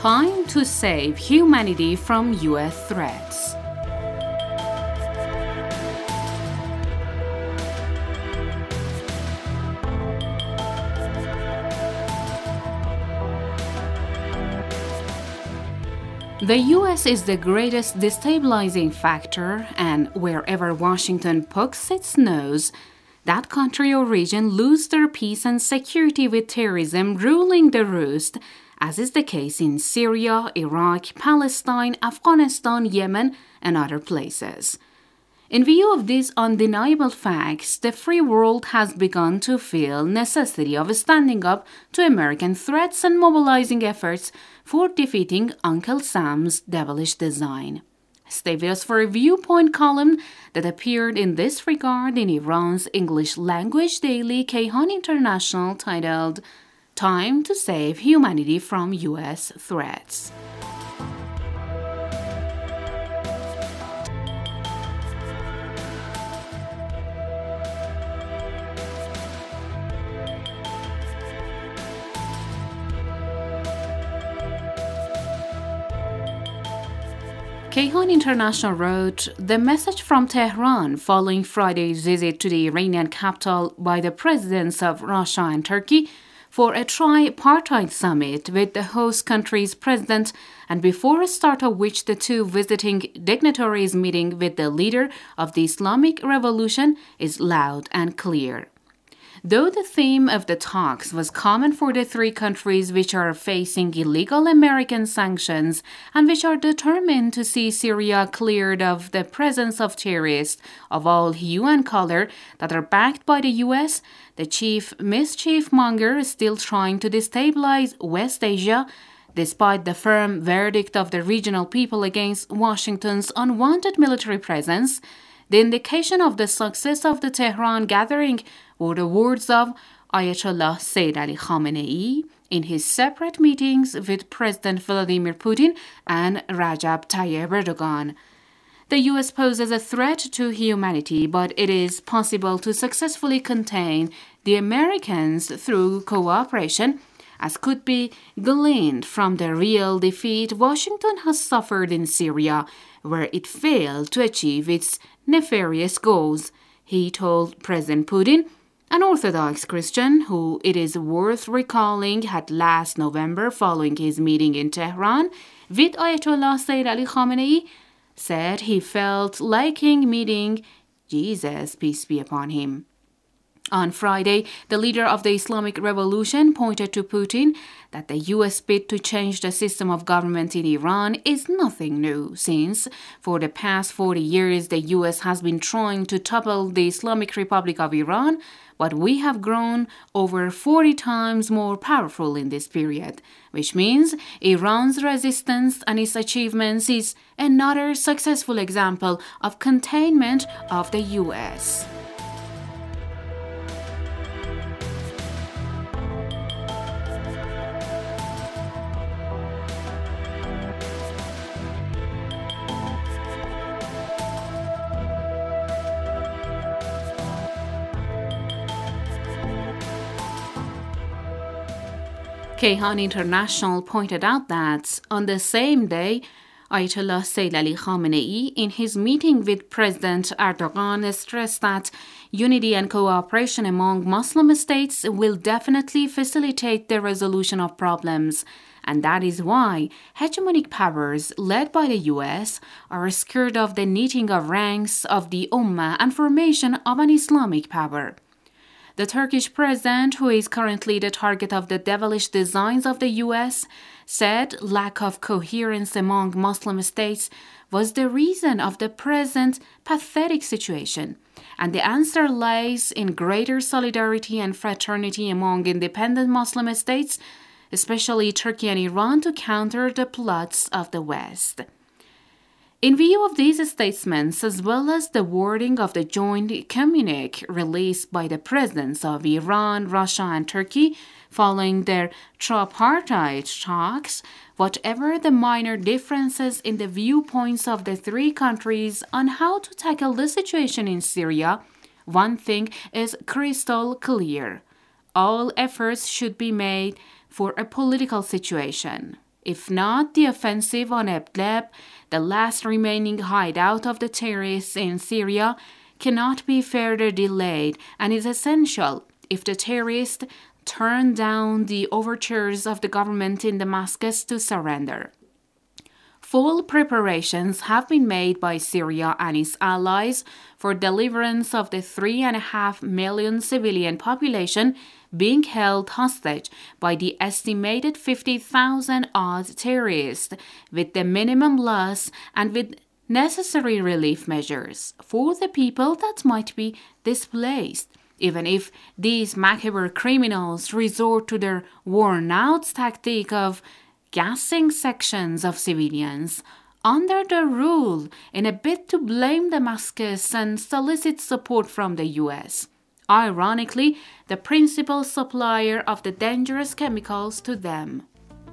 Time to save humanity from U.S. threats. The U.S. is the greatest destabilizing factor, and wherever Washington pokes its nose, that country or region lose their peace and security with terrorism ruling the roost, as is the case in Syria, Iraq, Palestine, Afghanistan, Yemen, and other places. In view of these undeniable facts, the free world has begun to feel necessity of standing up to American threats and mobilizing efforts for defeating Uncle Sam's devilish design. Stay with us for a viewpoint column that appeared in this regard in Iran's English language daily Kayhan International titled Time to Save Humanity from U.S. Threats. Kayhan International wrote, the message from Tehran following Friday's visit to the Iranian capital by the presidents of Russia and Turkey for a tripartite summit with the host country's president, and before a start of which the two visiting dignitaries meeting with the leader of the Islamic Revolution, is loud and clear. Though the theme of the talks was common for the three countries which are facing illegal American sanctions and which are determined to see Syria cleared of the presence of terrorists of all hue and color that are backed by the U.S., the chief mischief monger is still trying to destabilize West Asia, despite the firm verdict of the regional people against Washington's unwanted military presence. The indication of the success of the Tehran gathering were the words of Ayatollah Sayyid Ali Khamenei in his separate meetings with President Vladimir Putin and Recep Tayyip Erdogan. The U.S. poses a threat to humanity, but it is possible to successfully contain the Americans through cooperation, as could be gleaned from the real defeat Washington has suffered in Syria, where it failed to achieve its nefarious goals, he told President Putin, an Orthodox Christian who, it is worth recalling, had last November, following his meeting in Tehran with Ayatollah Sayyid Ali Khamenei, said he felt liking meeting Jesus, peace be upon him. On Friday, the leader of the Islamic Revolution pointed to Putin that the U.S. bid to change the system of government in Iran is nothing new, since for the past 40 years the U.S. has been trying to topple the Islamic Republic of Iran, but we have grown over 40 times more powerful in this period, which means Iran's resistance and its achievements is another successful example of containment of the U.S. Kayhan International pointed out that on the same day, Ayatollah Sayyid Ali Khamenei, in his meeting with President Erdogan, stressed that unity and cooperation among Muslim states will definitely facilitate the resolution of problems, and that is why hegemonic powers led by the U.S. are scared of the knitting of ranks of the Ummah and formation of an Islamic power. The Turkish president, who is currently the target of the devilish designs of the U.S., said lack of coherence among Muslim states was the reason of the present pathetic situation, and the answer lies in greater solidarity and fraternity among independent Muslim states, especially Turkey and Iran, to counter the plots of the West. In view of these statements, as well as the wording of the joint communique released by the presidents of Iran, Russia, and Turkey following their tripartite talks, whatever the minor differences in the viewpoints of the three countries on how to tackle the situation in Syria, one thing is crystal clear. All efforts should be made for a political situation. If not, the offensive on Idlib, the last remaining hideout of the terrorists in Syria, cannot be further delayed and is essential if the terrorists turn down the overtures of the government in Damascus to surrender. Full preparations have been made by Syria and its allies for deliverance of the 3.5 million civilian population being held hostage by the estimated 50,000 odd terrorists, with the minimum loss and with necessary relief measures for the people that might be displaced. Even if these macabre criminals resort to their worn-out tactic of gassing sections of civilians under their rule in a bid to blame Damascus and solicit support from the US. Ironically, the principal supplier of the dangerous chemicals to them.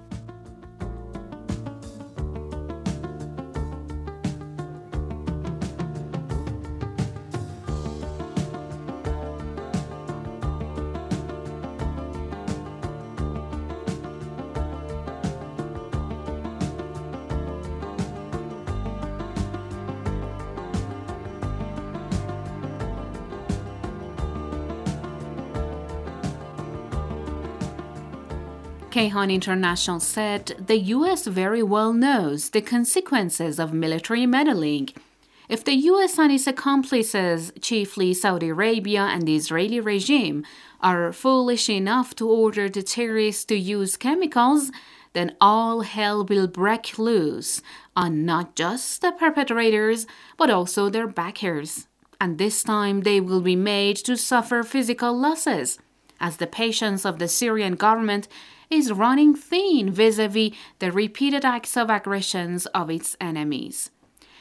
Kayhan International said the US very well knows the consequences of military meddling. If the US and its accomplices, chiefly Saudi Arabia and the Israeli regime, are foolish enough to order the terrorists to use chemicals, then all hell will break loose on not just the perpetrators, but also their backers. And this time they will be made to suffer physical losses, as the patience of the Syrian government is running thin vis-a-vis the repeated acts of aggressions of its enemies.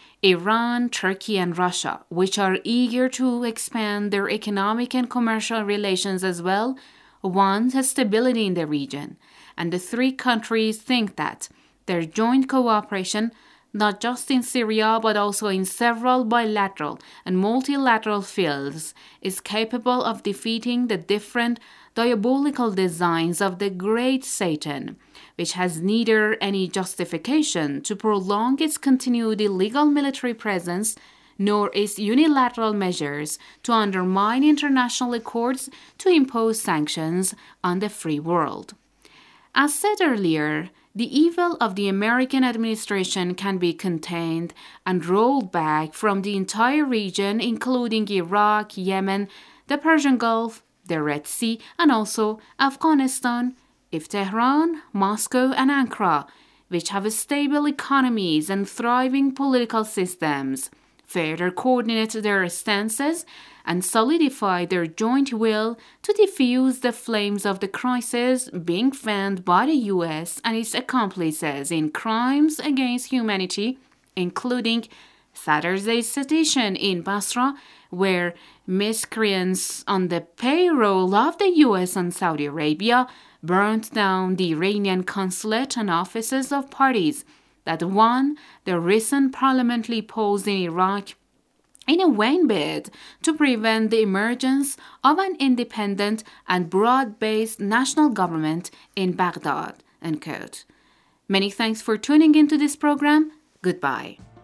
Iran, Turkey, and Russia, which are eager to expand their economic and commercial relations as well, want stability in the region, and the three countries think that their joint cooperation, not just in Syria but also in several bilateral and multilateral fields, is capable of defeating the different diabolical designs of the great Satan, which has neither any justification to prolong its continued illegal military presence nor its unilateral measures to undermine international accords to impose sanctions on the free world. As said earlier, the evil of the American administration can be contained and rolled back from the entire region, including Iraq, Yemen, the Persian Gulf, the Red Sea, and also Afghanistan, if Tehran, Moscow, and Ankara, which have stable economies and thriving political systems, further coordinate their stances and solidify their joint will to defuse the flames of the crisis being fanned by the US and its accomplices in crimes against humanity, including Saturday's sedition in Basra, where miscreants on the payroll of the US and Saudi Arabia burned down the Iranian consulate and offices of parties that won the recent parliamentary polls in Iraq in a vain bid to prevent the emergence of an independent and broad-based national government in Baghdad. End quote. Many thanks for tuning into this program. Goodbye.